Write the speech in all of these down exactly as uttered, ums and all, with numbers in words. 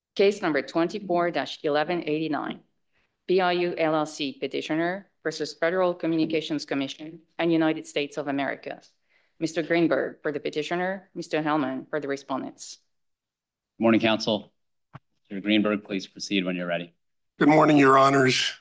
Case number twenty-four eleven eighty-nine, B I U L L C petitioner versus Federal Communications Commission and United States of America. Mister Greenberg for the petitioner, Mister Hellman for the respondents. Good morning, counsel. Mister Greenberg, please proceed when you're ready. Good morning, Your Honors.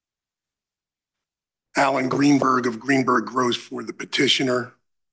Alan Greenberg of Greenberg Gross for the petitioner.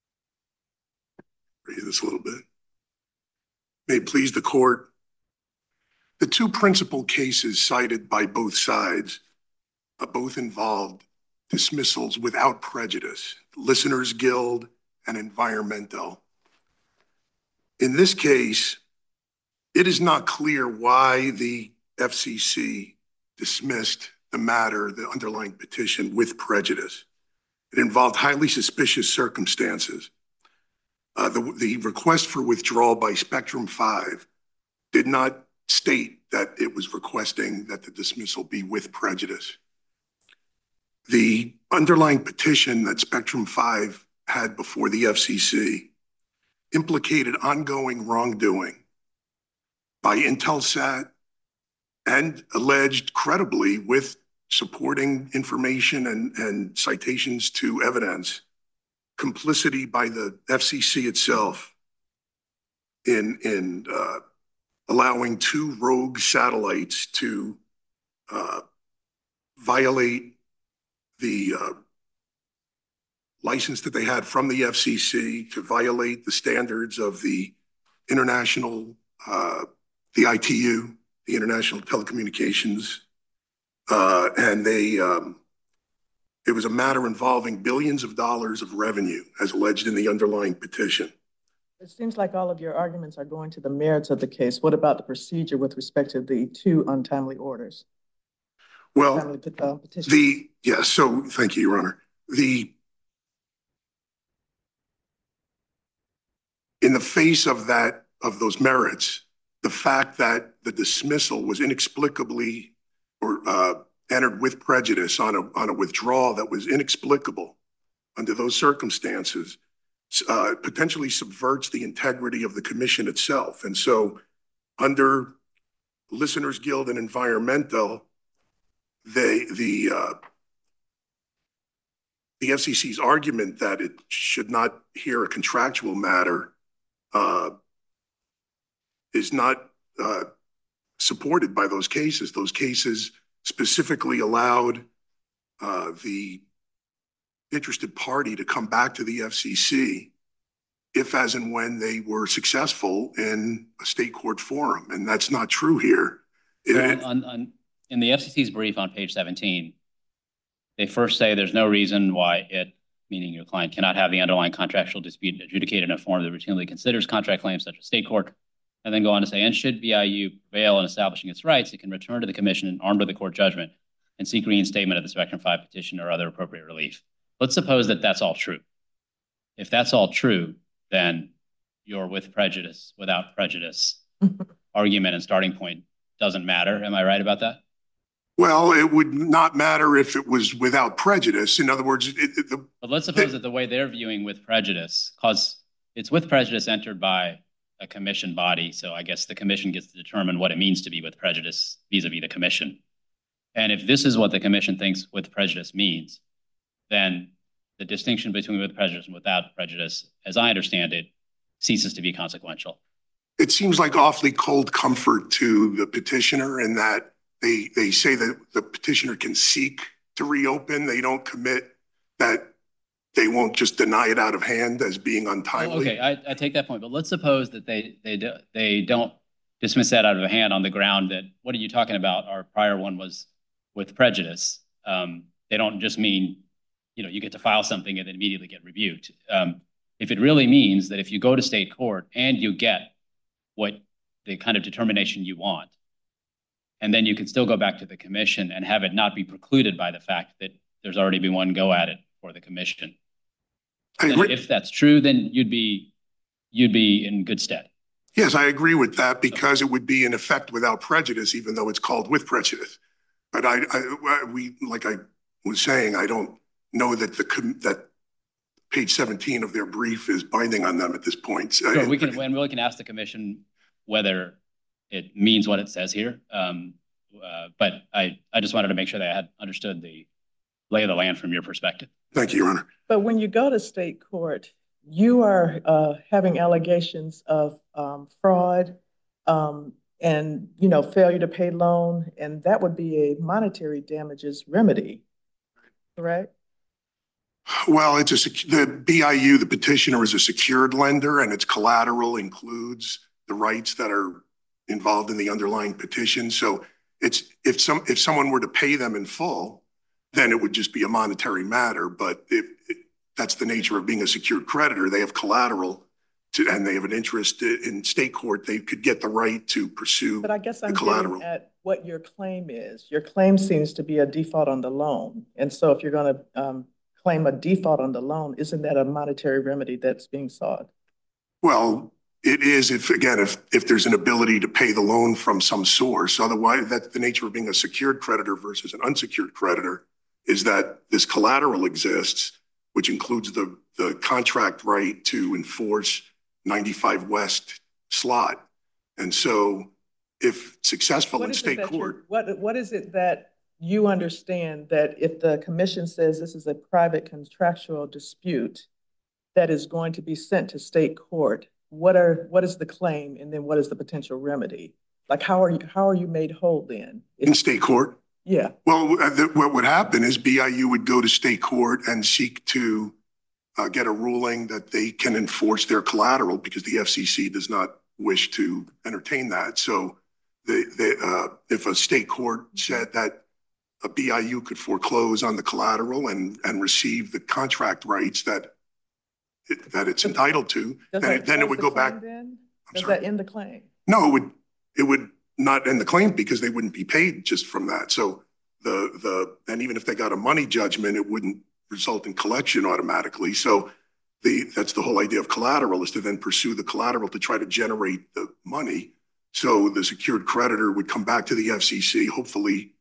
Read this a little bit. May it please the court. The two principal cases cited by both sides uh, both involved dismissals without prejudice, Listeners Guild and Environmental. In this case, it is not clear why the F C C dismissed the matter, the underlying petition, with prejudice. It involved highly suspicious circumstances. Uh, the, the request for withdrawal by Spectrum five did not state that it was requesting that the dismissal be with prejudice. The underlying petition that Spectrum five had before the F C C implicated ongoing wrongdoing by Intelsat and alleged credibly with supporting information and, and citations to evidence, complicity by the F C C itself in, in uh, allowing two rogue satellites to uh, violate the uh, license that they had from the F C C, to violate the standards of the international, uh, the I T U, the International Telecommunications, uh, and they, um, it was a matter involving billions of dollars of revenue, as alleged in the underlying petition. It seems like all of your arguments are going to the merits of the case. What about the procedure with respect to the two untimely orders? Well, untimely, uh, the, yeah, so thank you, Your Honor. The, in the face of that, of those merits, the fact that the dismissal was inexplicably or uh, entered with prejudice on a, on a withdrawal that was inexplicable under those circumstances uh, potentially subverts the integrity of the commission itself. And so under Listeners Guild and Environmental, they, the, uh, the F C C's argument that it should not hear a contractual matter uh, is not uh, supported by those cases. Those cases specifically allowed uh, the interested party to come back to the F C C if, as and when they were successful in a state court forum, and that's not true here. So it, on, on, in the F C C's brief on page seventeen, they first say there's no reason why it, meaning your client, cannot have the underlying contractual dispute adjudicated in a form that routinely considers contract claims such as state court, and then go on to say, and should B I U prevail in establishing its rights, it can return to the commission armed with a court judgment and seek reinstatement of the Spectrum five petition or other appropriate relief. Let's suppose that that's all true. If that's all true, then your with prejudice, without prejudice argument and starting point doesn't matter. Am I right about that? Well, it would not matter if it was without prejudice. In other words, it, it, the, but let's suppose the, that the way they're viewing with prejudice, because it's with prejudice entered by a commission body, so I guess the commission gets to determine what it means to be with prejudice vis-a-vis the commission. And if this is what the commission thinks with prejudice means, then the distinction between with prejudice and without prejudice, as I understand it, ceases to be consequential. It seems like awfully cold comfort to the petitioner in that they, they say that the petitioner can seek to reopen. They don't commit that they won't just deny it out of hand as being untimely. Oh, okay, I, I take that point, but let's suppose that they they do, they don't dismiss that out of hand on the ground that, what are you talking about? Our prior one was with prejudice. Um, they don't just mean, you know, you get to file something and then immediately get rebuked. Um, if it really means that if you go to state court and you get what the kind of determination you want, and then you can still go back to the commission and have it not be precluded by the fact that there's already been one go at it for the commission. If that's true, then you'd be you'd be in good stead. Yes, I agree with that, because it would be in effect without prejudice, even though it's called with prejudice. But I, I we like I was saying, I don't know that the that page seventeen of their brief is binding on them at this point. Sure, we can when we can ask the commission whether it means what it says here. Um, uh, but I, I just wanted to make sure that I had understood the lay of the land from your perspective. Thank you, Your Honor. But when you go to state court, you are uh, having allegations of um, fraud um, and, you know, failure to pay loan, and that would be a monetary damages remedy, correct? Well, it's a sec- the B I U, the petitioner, is a secured lender, and its collateral includes the rights that are involved in the underlying petition. So it's if some if someone were to pay them in full, then it would just be a monetary matter. But if, if that's the nature of being a secured creditor, they have collateral to, and they have an interest in state court. They could get the right to pursue. But I guess I'm the collateral. getting at what your claim is. Your claim seems to be a default on the loan, and so if you're going to um, claim a default on the loan, isn't that a monetary remedy that's being sought? Well, it is if, again, if, if there's an ability to pay the loan from some source. Otherwise, that's the nature of being a secured creditor versus an unsecured creditor, is that this collateral exists, which includes the, the contract right to enforce ninety-five West slot. And so if successful in state court. What, what is it that you understand that if the commission says this is a private contractual dispute that is going to be sent to state court, what are what is the claim, and then what is the potential remedy? Like, how are you how are you made whole then? If, in state court? Yeah. Well, the, what would happen is B I U would go to state court and seek to uh, get a ruling that they can enforce their collateral, because the F C C does not wish to entertain that. So they, they, uh, if a state court said that a B I U could foreclose on the collateral and, and receive the contract rights that it, that it's entitled to, Does then it, then it would the go back. Then? I'm Does sorry. that end the claim? No, it would it would not end the claim, because they wouldn't be paid just from that. So the the and even if they got a money judgment, it wouldn't result in collection automatically. So the that's the whole idea of collateral, is to then pursue the collateral to try to generate the money. So the secured creditor would come back to the F C C, hopefully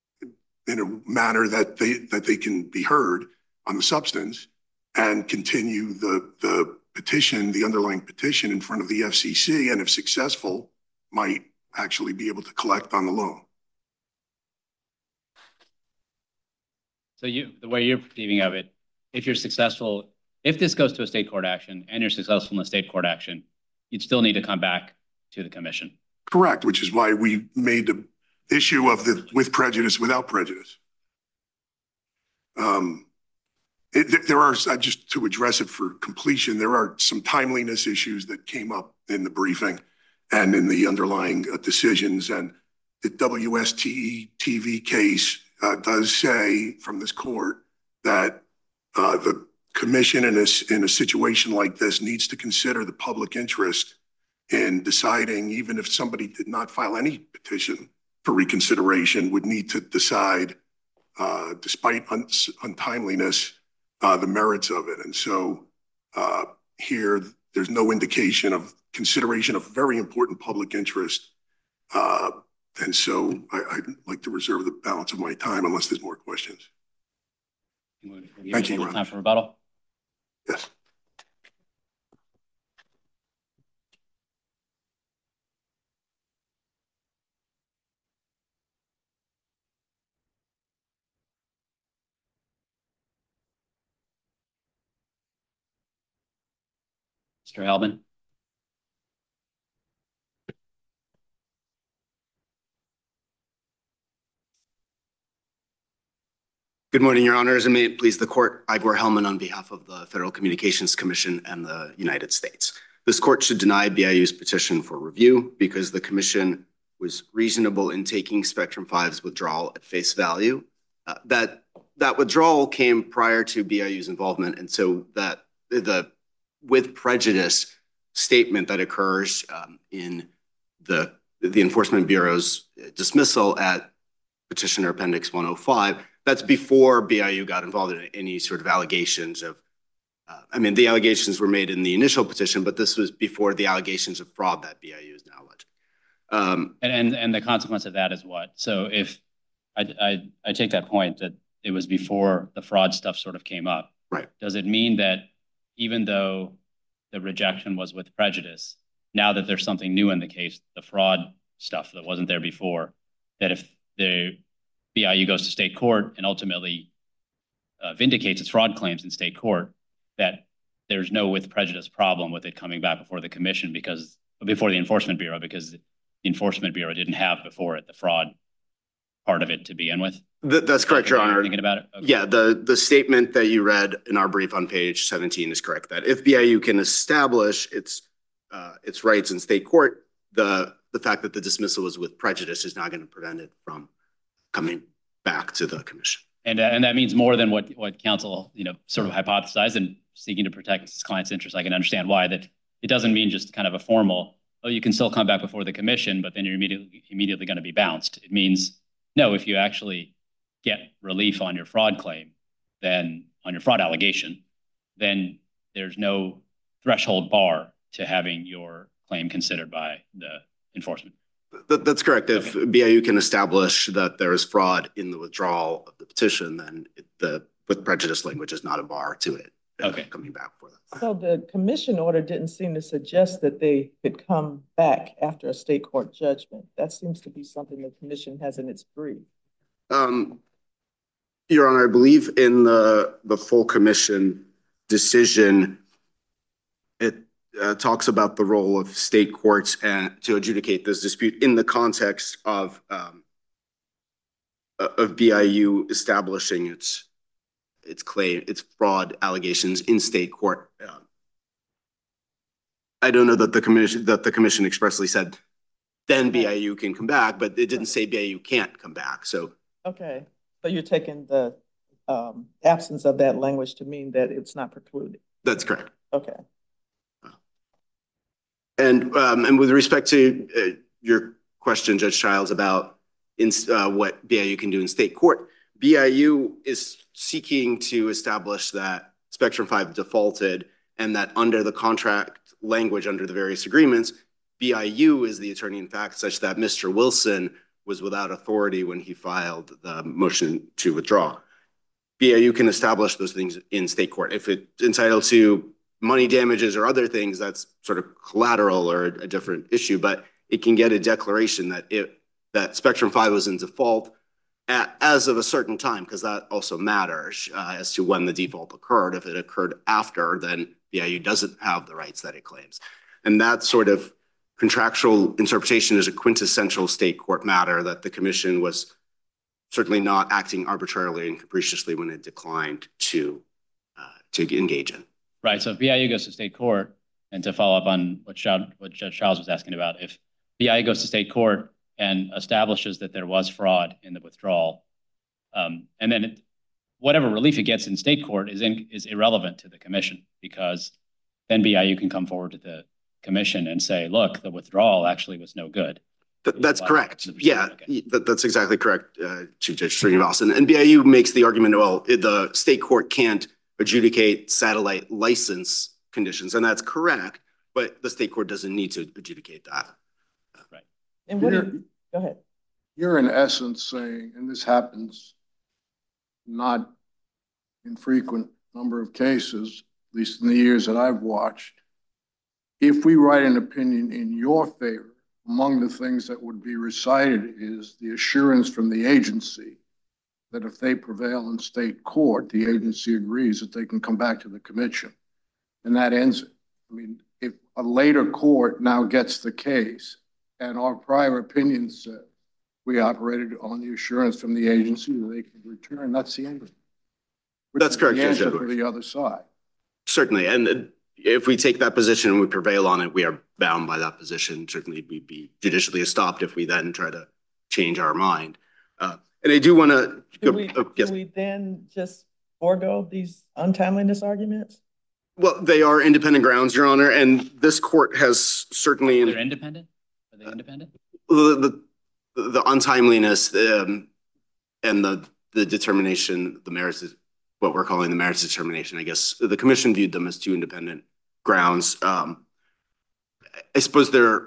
in a manner that they that they can be heard on the substance, and continue the the petition, the underlying petition, in front of the F C C, and if successful, might actually be able to collect on the loan. So you, the way you're perceiving of it, if you're successful, if this goes to a state court action and you're successful in the state court action, you'd still need to come back to the commission. Correct, which is why we made the issue of the with prejudice, without prejudice. Um, it, there are, just to address it for completion, there are some timeliness issues that came up in the briefing and in the underlying uh, decisions. And the W S T E T V case uh, does say from this court that uh, the commission in a, in a situation like this needs to consider the public interest in deciding, even if somebody did not file any petition for reconsideration, would need to decide, uh, despite un untimeliness, uh, the merits of it. And so uh, here, there's no indication of consideration of very important public interest. Uh, and so I, I'd like to reserve the balance of my time unless there's more questions. Thank you, Your Honor. Time for rebuttal. Yes. Mister Hellman. Good morning, Your Honors, and may it please the court. Igor Hellman on behalf of the Federal Communications Commission and the United States. This court should deny B I U's petition for review because the commission was reasonable in taking Spectrum five's withdrawal at face value. Uh, that, that withdrawal came prior to B I U's involvement, and so that the with prejudice statement that occurs um, in the, the Enforcement Bureau's dismissal at Petitioner Appendix one oh five, that's before B I U got involved in any sort of allegations of, uh, I mean, the allegations were made in the initial petition, but this was before the allegations of fraud that B I U is now alleging. Um, and, and and the consequence of that is what? So if I, I, I take that point that it was before the fraud stuff sort of came up, right? Does it mean that even though the rejection was with prejudice, now that there's something new in the case, the fraud stuff that wasn't there before, that if the B I U goes to state court and ultimately uh, vindicates its fraud claims in state court, that there's no with prejudice problem with it coming back before the commission because before the Enforcement Bureau, because the Enforcement Bureau didn't have before it the fraud part of it to begin with. Th that's correct, Your Honor. Thinking about it? Okay. Yeah, the, the statement that you read in our brief on page seventeen is correct, that if B I U can establish its, uh, its rights in state court, the, the fact that the dismissal was with prejudice is not going to prevent it from coming back to the commission. And, uh, and that means more than what, what counsel, you know, sort of hypothesized and seeking to protect its client's interests. I can understand why that it doesn't mean just kind of a formal, oh, you can still come back before the commission, but then you're immediately, immediately going to be bounced. It means, no, if you actually get relief on your fraud claim, then on your fraud allegation, then there's no threshold bar to having your claim considered by the enforcement. That, that's correct. If Okay. B I U can establish that there is fraud in the withdrawal of the petition, then it, the with prejudice language is not a bar to it uh, Okay. coming back for that. So the commission order didn't seem to suggest that they could come back after a state court judgment. That seems to be something the commission has in its brief. Um, Your Honor, I believe in the, the full commission decision, it uh, talks about the role of state courts and to adjudicate this dispute in the context of um, of B I U establishing its its claim, its fraud allegations in state court. Um, I don't know that the commission that the commission expressly said then B I U can come back, but it didn't say B I U can't come back. So Okay, so you're taking the um, absence of that language to mean that it's not precluded. that's correct. Okay. And um, and with respect to uh, your question, Judge Childs, about in, uh, what B I U can do in state court, B I U is seeking to establish that Spectrum five defaulted and that under the contract language, under the various agreements, B I U is the attorney in fact such that Mister Wilson was without authority when he filed the motion to withdraw. B I U can establish those things in state court. If it's entitled to money damages or other things, that's sort of collateral or a different issue, but it can get a declaration that it that Spectrum five was in default at, as of a certain time, because that also matters uh, as to when the default occurred. If it occurred after, then B I U doesn't have the rights that it claims. And that sort of contractual interpretation is a quintessential state court matter that the commission was certainly not acting arbitrarily and capriciously when it declined to uh, to engage in. Right. So if B I U goes to state court, and to follow up on what, Child, what Judge Childs was asking about, if B I U goes to state court and establishes that there was fraud in the withdrawal, um, and then it, whatever relief it gets in state court is in, is irrelevant to the commission, because then B I U can come forward to the commission and say, look, the withdrawal actually was no good. Th that's correct. Yeah, okay. that, that's exactly correct, uh, Chief Judge Srinivasan. And B I U makes the argument, well, it, the state court can't adjudicate satellite license conditions, and that's correct, but the state court doesn't need to adjudicate that. Right. And what do You're- you, go ahead. You're in essence saying, and this happens not infrequent number of cases, at least in the years that I've watched, if we write an opinion in your favor, among the things that would be recited is the assurance from the agency that if they prevail in state court, the agency agrees that they can come back to the commission. And that ends it. I mean, if a later court now gets the case and our prior opinion said we operated on the assurance from the agency that they could return, that's the end of it. Which That's is correct, the Judge answer Edwards. for the other side. Certainly, and uh, if we take that position and we prevail on it, we are bound by that position. Certainly, we'd be judicially stopped if we then try to change our mind. Uh, and I do want to Do we, oh, yes. do we then just forego these untimeliness arguments? Well, they are independent grounds, Your Honor, and this court has certainly They're independent? Are they independent? the the, the untimeliness um, and the the determination, the merits, what we're calling the merits determination. I guess the commission viewed them as two independent grounds. Um, I suppose they're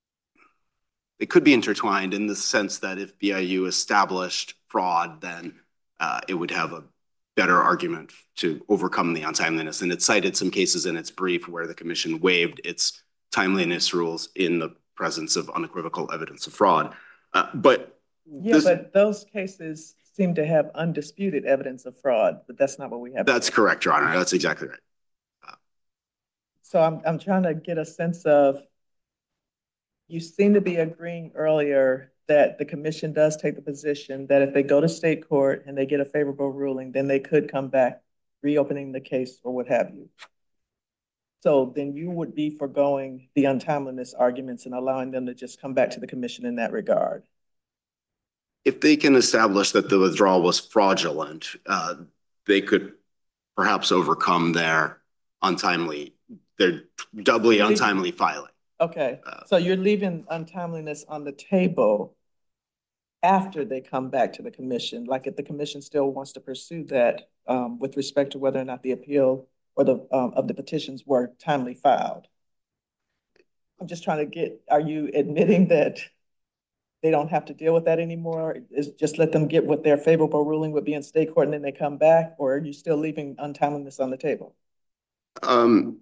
they could be intertwined in the sense that if B I U established fraud, then uh, it would have a better argument to overcome the untimeliness. And it cited some cases in its brief where the commission waived its timeliness rules in the presence of unequivocal evidence of fraud. Uh, but Yeah, this, but those cases seem to have undisputed evidence of fraud, but that's not what we have. that's correct, Your Honor. That's exactly right. So I'm, I'm trying to get a sense of, you seem to be agreeing earlier that the commission does take the position that if they go to state court and they get a favorable ruling, then they could come back, reopening the case or what have you. So then you would be foregoing the untimeliness arguments and allowing them to just come back to the commission in that regard. If they can establish that the withdrawal was fraudulent, uh, they could perhaps overcome their untimely, their doubly untimely filing. Okay, Uh, so you're leaving untimeliness on the table after they come back to the commission, like if the commission still wants to pursue that um, with respect to whether or not the appeal or the um, of the petitions were timely filed. I'm just trying to get, are you admitting that they don't have to deal with that anymore? Is just let them get what their favorable ruling would be in state court and then they come back, or are you still leaving untimeliness on the table? Um,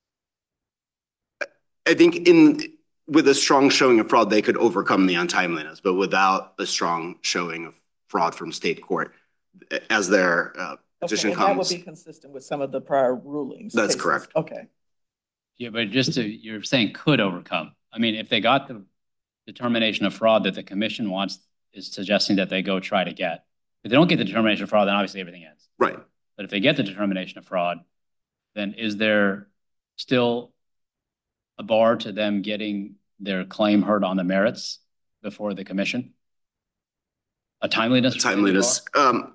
I think in with a strong showing of fraud, they could overcome the untimeliness, but without a strong showing of fraud from state court, as their uh, petition Okay, and comes. that would be consistent with some of the prior rulings. That's cases. correct. Okay. Yeah, but just to, you're saying could overcome. I mean, if they got the determination of fraud that the commission wants, is suggesting that they go try to get. If they don't get the determination of fraud, then obviously everything ends. Right. But if they get the determination of fraud, then is there still a bar to them getting their claim heard on the merits before the commission? A timeliness? Timeliness. Um,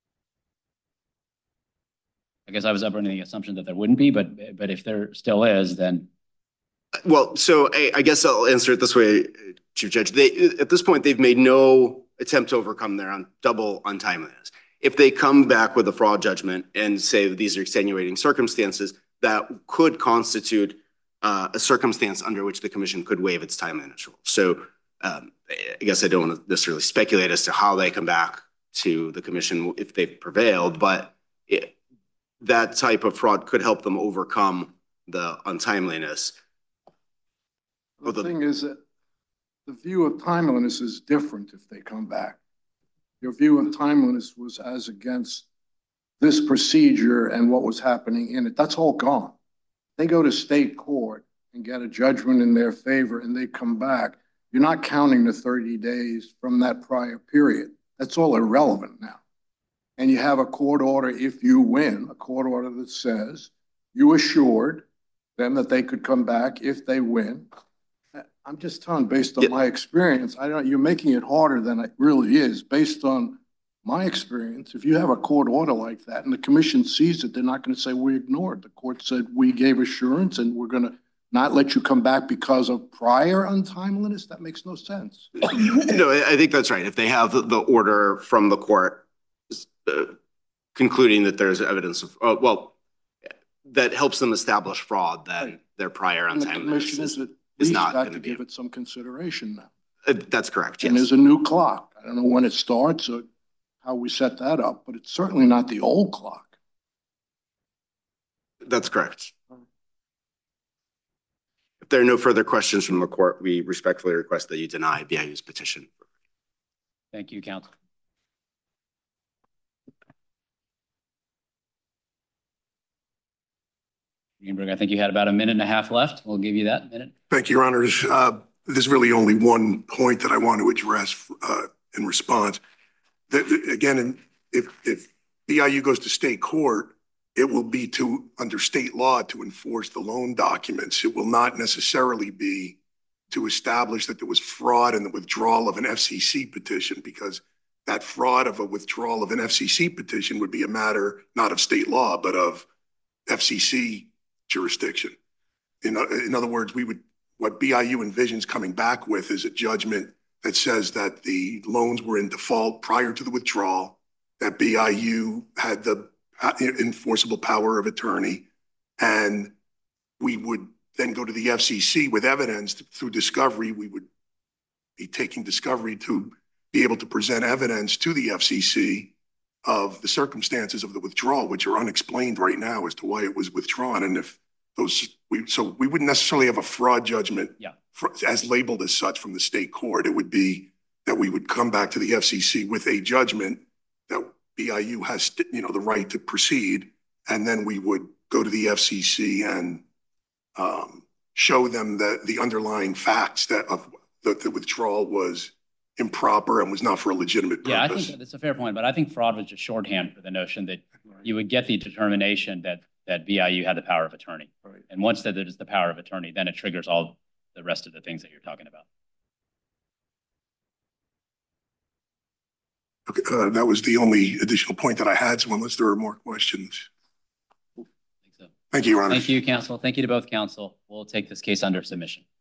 I guess I was up under the assumption that there wouldn't be, but but if there still is, then. Well, so I, I guess I'll answer it this way, Chief Judge. They, at this point, they've made no attempt to overcome their un, double untimeliness. If they come back with a fraud judgment and say that these are extenuating circumstances, that could constitute uh, a circumstance under which the commission could waive its timeliness rule. So um, I guess I don't want to necessarily speculate as to how they come back to the commission if they've prevailed, but it, that type of fraud could help them overcome the untimeliness. The thing is that the view of timeliness is different if they come back. Your view of timeliness was as against this procedure and what was happening in it. That's all gone. They go to state court and get a judgment in their favor and they come back. You're not counting the thirty days from that prior period. That's all irrelevant now. And you have a court order, if you win, a court order that says you assured them that they could come back if they win. I'm just telling, based on yeah. my experience, I don't, you're making it harder than it really is. Based on my experience, if you have a court order like that and the commission sees it, they're not going to say we ignored. The court said we gave assurance and we're going to not let you come back because of prior untimeliness. That makes no sense. No, I think that's right. If they have the order from the court uh, concluding that there's evidence of, uh, well, that helps them establish fraud, then right. their prior untimeliness is, is not going to give it some consideration now. Uh, that's correct. Yes. And there's a new clock. I don't know when it starts or how we set that up, but it's certainly not the old clock. That's correct. If there are no further questions from the court, we respectfully request that you deny B I U's petition. Thank you, counsel. Greenberg, I think you had about a minute and a half left. We'll give you that minute. Thank you, Your Honors. Uh, there's really only one point that I want to address uh, in response. That, again, if, if B I U goes to state court, it will be to, under state law, to enforce the loan documents. It will not necessarily be to establish that there was fraud in the withdrawal of an F C C petition, because that fraud of a withdrawal of an F C C petition would be a matter not of state law, but of F C C jurisdiction. In, in other words, we would, what B I U envisions coming back with is a judgment that says that the loans were in default prior to the withdrawal, that B I U had the enforceable power of attorney, and we would then go to the F C C with evidence through discovery. We would be taking discovery to be able to present evidence to the F C C of the circumstances of the withdrawal, which are unexplained right now as to why it was withdrawn. And if those, we, so we wouldn't necessarily have a fraud judgment yeah. fr- as labeled as such from the state court. It would be that we would come back to the F C C with a judgment that B I U has, you know, the right to proceed. And then we would go to the F C C and um, show them the, the underlying facts that of that the withdrawal was improper and was not for a legitimate purpose. Yeah, I think that's a fair point, but I think fraud was just shorthand for the notion that you would get the determination that that B I U had the power of attorney. Right. And once that it is the power of attorney, then it triggers all the rest of the things that you're talking about. Okay, uh, that was the only additional point that I had. So unless there are more questions. I think so. Thank you, Your Honor. Thank you, counsel. Thank you to both counsel. We'll take this case under submission.